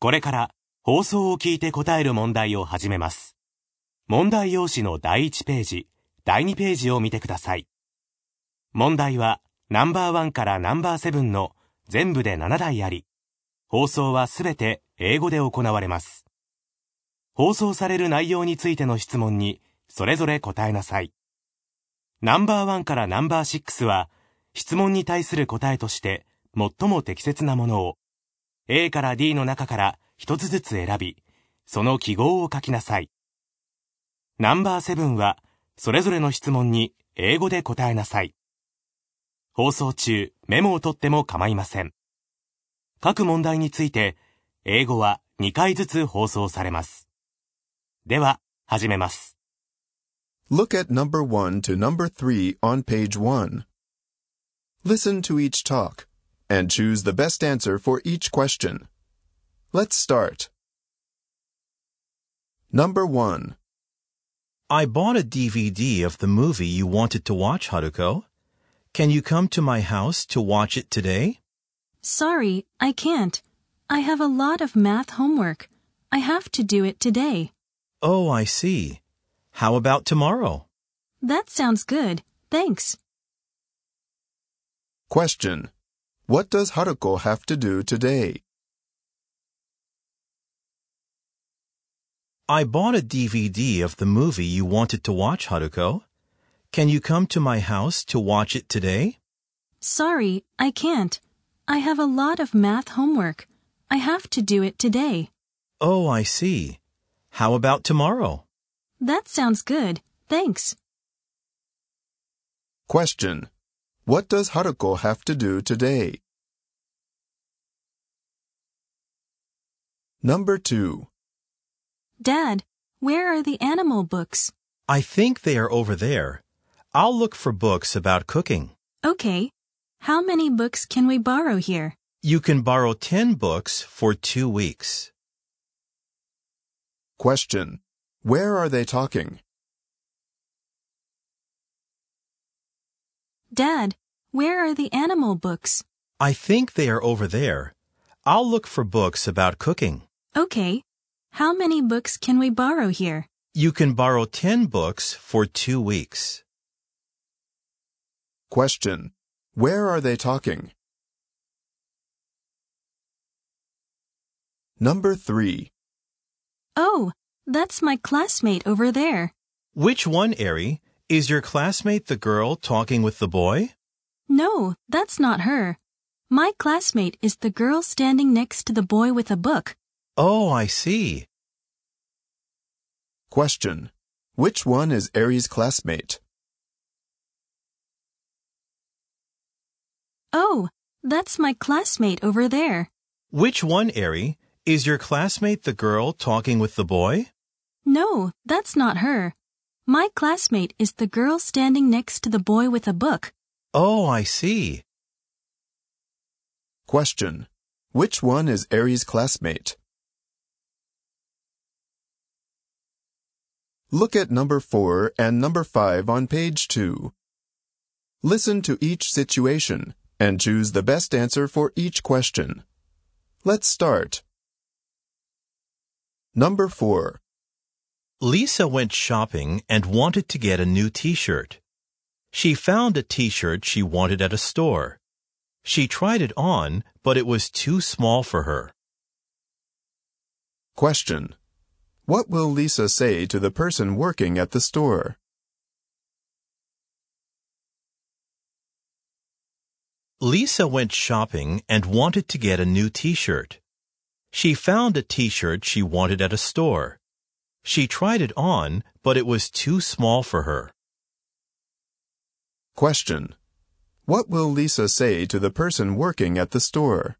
これから放送を聞いて答える問題を始めます。問題用紙の第1ページ、第2ページを見てください。問題はナンバー1からナンバー7の全部で7題あり、放送はすべて英語で行われます。放送される内容についての質問にそれぞれ答えなさい。ナンバー1からナンバー6は質問に対する答えとして最も適切なものを A から D の中から一つずつ選び、その記号を書きなさい。ナンバー7はそれぞれの質問に英語で答えなさい。放送中メモを取っても構いません。各問題について英語は2回ずつ放送されます。では始めます。 Look at number 1 to number 3 on page 1. Listen to each talk and choose the best answer for each question. Let's start. Number 1. I bought a DVD of the movie you wanted to watch, Haruko. Can you come to my house to watch it today? Sorry, I can't. I have a lot of math homework. I have to do it today. Oh, I see. How about tomorrow? That sounds good. Thanks. Question. What does Haruko have to do today? I bought a DVD of the movie you wanted to watch, Haruko. Can you come to my house to watch it today? Sorry, I can't. I have a lot of math homework. I have to do it today. Oh, I see. How about tomorrow? That sounds good. Thanks. Question. What does Haruko have to do today? Number 2. Dad, where are the animal books? I think they are over there. I'll look for books about cooking. Okay. How many books can we borrow here? You can borrow 10 books for 2 weeks. Question. Where are they talking? Dad, where are the animal books? I think they are over there. I'll look for books about cooking. Okay. How many books can we borrow here? You can borrow 10 books for 2 weeks. Question. Where are they talking? Number 3. Oh, that's my classmate over there. Which one, Ari? Is your classmate the girl talking with the boy? No, that's not her. My classmate is the girl standing next to the boy with a book. Oh, I see. Question. Which one is Ari's classmate? Oh, that's my classmate over there. Which one, Ari? Is your classmate the girl talking with the boy? No, that's not her. My classmate is the girl standing next to the boy with a book. Oh, I see. Question. Which one is Ari's classmate? Look at number 4 and number 5 on page 2. Listen to each situation and choose the best answer for each question. Let's start. Number 4. Lisa went shopping and wanted to get a new t-shirt. She found a t-shirt she wanted at a store. She tried it on, but it was too small for her. Question. What will Lisa say to the person working at the store? Lisa went shopping and wanted to get a new t-shirt. She found a t-shirt she wanted at a store. She tried it on, but it was too small for her. Question. What will Lisa say to the person working at the store?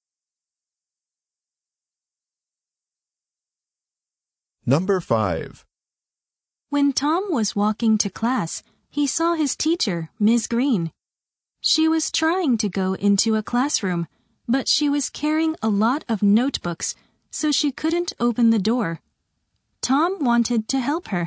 Number 5. When Tom was walking to class, he saw his teacher, Ms. Green. She was trying to go into a classroom, but she was carrying a lot of notebooks, so she couldn't open the door. Tom wanted to help her.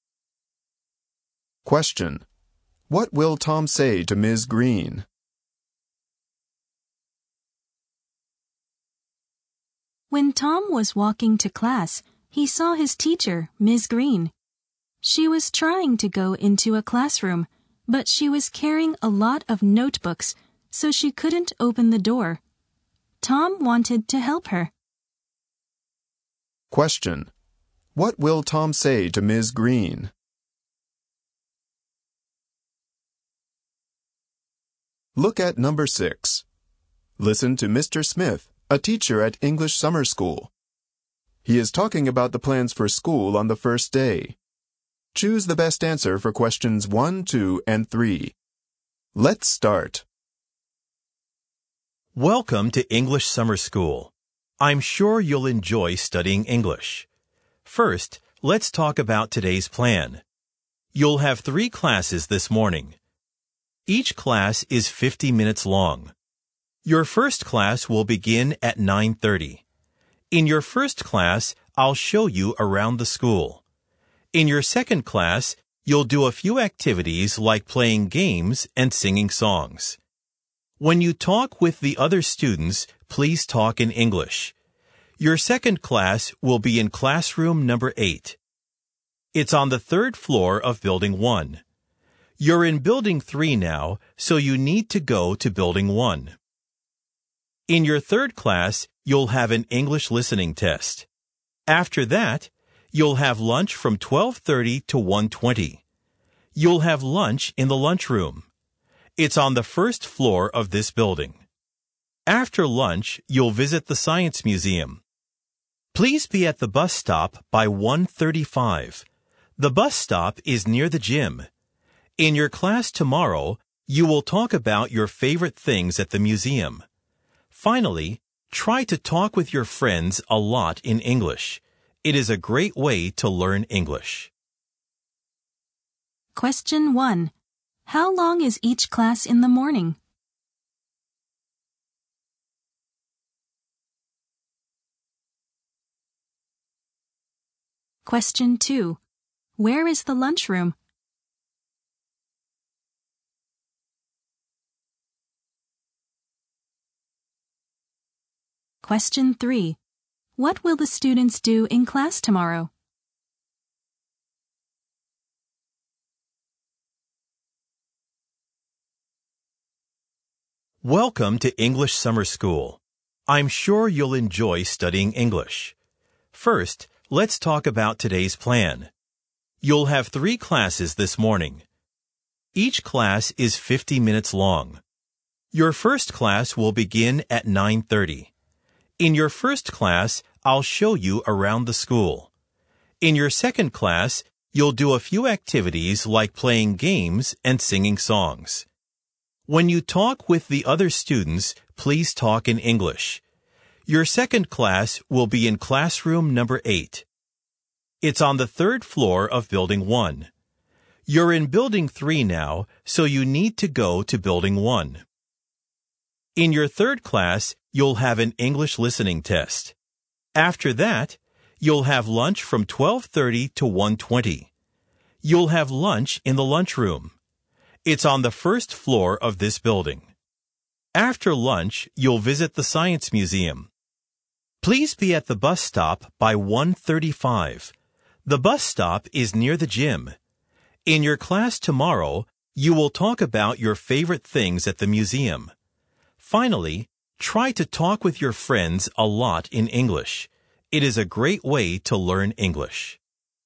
Question. What will Tom say to Ms. Green? When Tom was walking to class, he saw his teacher, Ms. Green. She was trying to go into a classroom, but she was carrying a lot of notebooks, so she couldn't open the door. Tom wanted to help her. Question. What will Tom say to Ms. Green? Look at number 6. Listen to Mr. Smith, a teacher at English Summer School. He is talking about the plans for school on the first day. Choose the best answer for questions 1, 2, and 3. Let's start. Welcome to English Summer School. I'm sure you'll enjoy studying English. First, let's talk about today's plan. You'll have 3 classes this morning. Each class is 50 minutes long. Your first class will begin at 9:30. In your first class, I'll show you around the school. In your second class, you'll do a few activities like playing games and singing songs. When you talk with the other students, please talk in English. Your second class will be in classroom number 8. It's on the 3rd floor of Building 1. You're in Building 3 now, so you need to go to Building 1. In your third class, you'll have an English listening test. After that, you'll have lunch from 12:30 to 1:20. You'll have lunch in the lunchroom. It's on the 1st floor of this building. After lunch, you'll visit the Science Museum. Please be at the bus stop by 1:35. The bus stop is near the gym. In your class tomorrow, you will talk about your favorite things at the museum. Finally, try to talk with your friends a lot in English. It is a great way to learn English. Question 1. How long is each class in the morning? Question 2. Where is the lunchroom? Question 3. What will the students do in class tomorrow? Welcome to English Summer School. I'm sure you'll enjoy studying English. First, let's talk about today's plan. You'll have 3 classes this morning. Each class is 50 minutes long. Your first class will begin at 9:30. In your first class, I'll show you around the school. In your second class, you'll do a few activities like playing games and singing songs. When you talk with the other students, please talk in English. Your second class will be in classroom number 8. It's on the 3rd floor of Building 1. You're in Building 3 now, so you need to go to Building 1. In your third class, you'll have an English listening test. After that, you'll have lunch from 12:30 to 1:20. You'll have lunch in the lunchroom. It's on the 1st floor of this building. After lunch, you'll visit the Science Museum. Please be at the bus stop by 1:35. The bus stop is near the gym. In your class tomorrow, you will talk about your favorite things at the museum. Finally, try to talk with your friends a lot in English. It is a great way to learn English.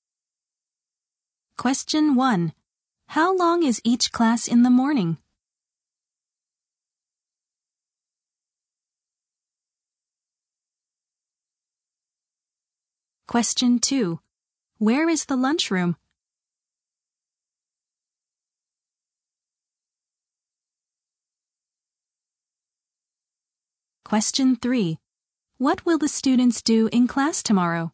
Question 1. How long is each class in the morning? Question 2. Where is the lunchroom? Question 3. What will the students do in class tomorrow?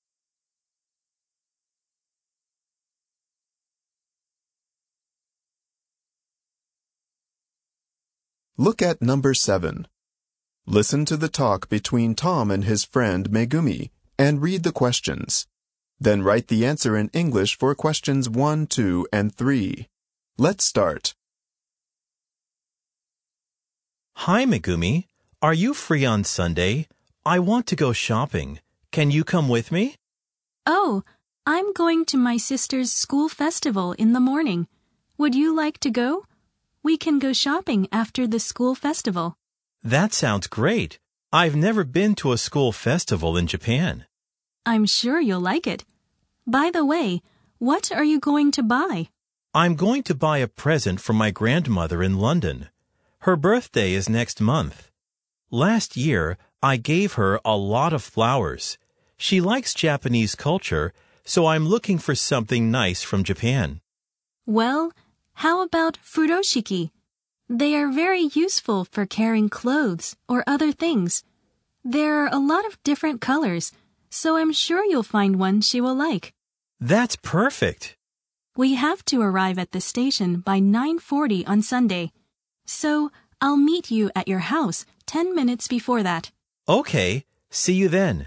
Look at number 7. Listen to the talk between Tom and his friend Megumi and read the questions. Then write the answer in English for questions 1, 2, and 3. Let's start. Hi, Megumi. Are you free on Sunday? I want to go shopping. Can you come with me? Oh, I'm going to my sister's school festival in the morning. Would you like to go? We can go shopping after the school festival. That sounds great. I've never been to a school festival in Japan. I'm sure you'll like it. By the way, what are you going to buy? I'm going to buy a present for my grandmother in London. Her birthday is next month. Last year, I gave her a lot of flowers. She likes Japanese culture, so I'm looking for something nice from Japan. Well, how about furoshiki? They are very useful for carrying clothes or other things. There are a lot of different colors, so I'm sure you'll find one she will like. That's perfect. We have to arrive at the station by 9:40 on Sunday, so I'll meet you at your house 10 minutes before that. Okay, see you then.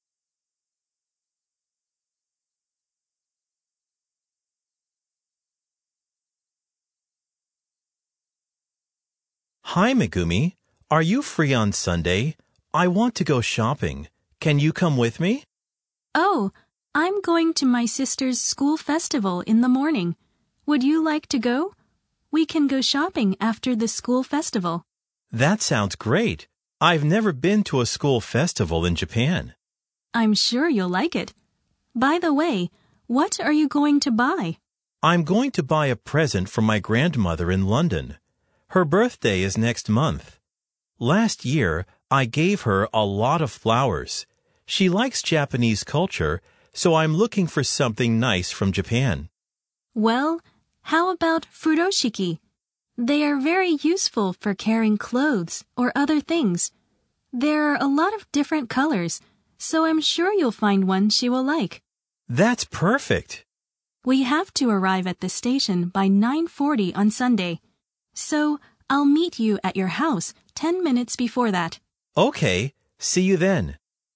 Hi, Megumi. Are you free on Sunday? I want to go shopping. Can you come with me? Oh, I'm going to my sister's school festival in the morning. Would you like to go? We can go shopping after the school festival. That sounds great. I've never been to a school festival in Japan. I'm sure you'll like it. By the way, what are you going to buy? I'm going to buy a present for my grandmother in London. Her birthday is next month. Last year, I gave her a lot of flowers. She likes Japanese culture, so I'm looking for something nice from Japan. Well, how about furoshiki? They are very useful for carrying clothes or other things. There are a lot of different colors, so I'm sure you'll find one she will like. That's perfect. We have to arrive at the station by 9:40 on Sunday, so I'll meet you at your house 10 minutes before that. Okay, see you then.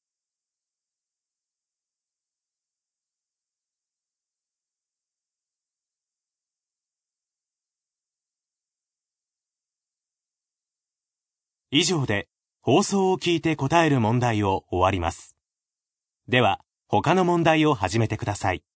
以上で放送を聞いて答える問題を終わります。では、他の問題を始めてください。